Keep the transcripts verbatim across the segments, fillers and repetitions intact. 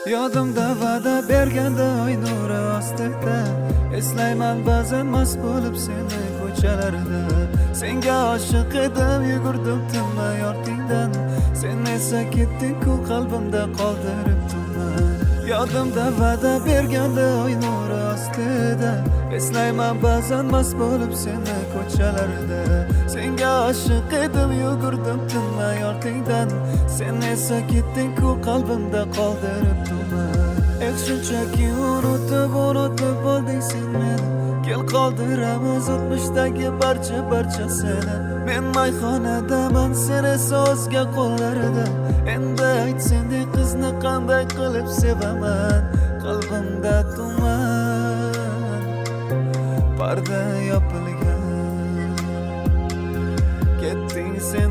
Yodimda va'da berganda oy nuri ostida eslayman ba'zan mast bo'lib seni ko'chalarda. Senga oshiq edim, yugurdim tinmay ortingdan. Sen esa ketding-ku qalbimda qoldirib turman. Yodimda va'da berganda oy nuri ostida eslayman ba'zan mast bo'lib seni ko'chalarda. Senga oshiq edim, yugurdim tinmay ortingdan. Sen esa ketding-ku qalbimda qoldirib turman. Eh shunchaki unutib unutib bo'lding sen meni. Kel qoldiramiz o'tmishdagi barcha barcha seni. Men mayxonadaman, sen esa o'zga qo'llarida. Endi ayt sendek qizni qanday qilib sevaman. Qalbimda tuman, parda yopilgan. Ketding sen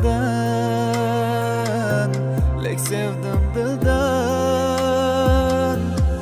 mendan, lek sevdim dildan.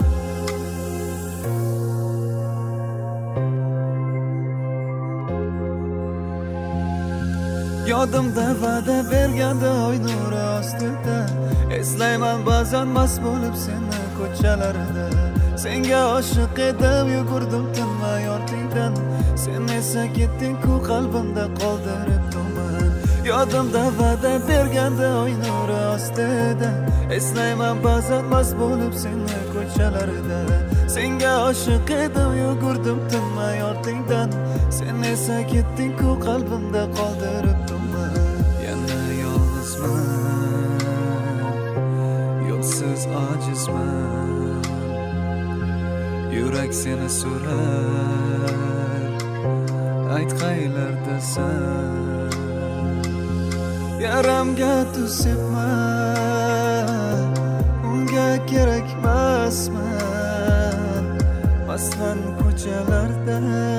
Yodimda va'da berganda oy nuri ostida eslayman ba'zan mast bo'lib seni ko'chalarda. Senga oshiq edim, yugurdim tinmay ortingdan. Sen esa ketding-ku qalbimda qoldirib turman. Yodimda va'da berganda oy nuri ostida eslayman ba'zan mast bo'lib seni ko'chalarda. Senga oshiq edim, yugurdim tinmay ortingdan. Sen esa ketding-ku qalbimda qoldirib turman. Yana yolg'izman, yo'lsiz ojizman. Yurak seni so'rar, ayt qaylardasan. Yaramga tuz sepma, unga kerakmasman. Mastman ko'chalarda,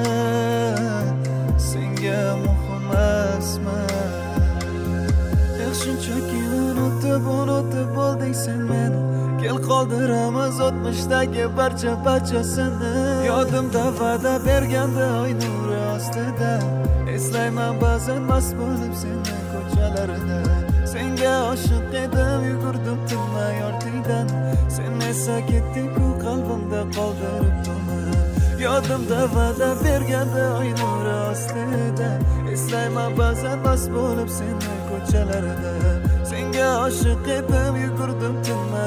senga muhim emasman. Eh shunchaki unutib unutib bo'lding sen meni. Kel qoldiramiz o'tmishdagi barcha barchasini. Yodimda va'da berganda oy nuri ostida eslayman ba'zan mast bo'lib seni ko'chalarda. Senga oshiq edim, yugurdim tinmay ortingdan. Sen esa ketding-ku qalbimda qoldirib turman. Yodimda va'da berganda oy nuri ostida eslayman ba'zan mast bo'lib seni ko'chalarda. Senga oshiq edim, yugurdim tinmay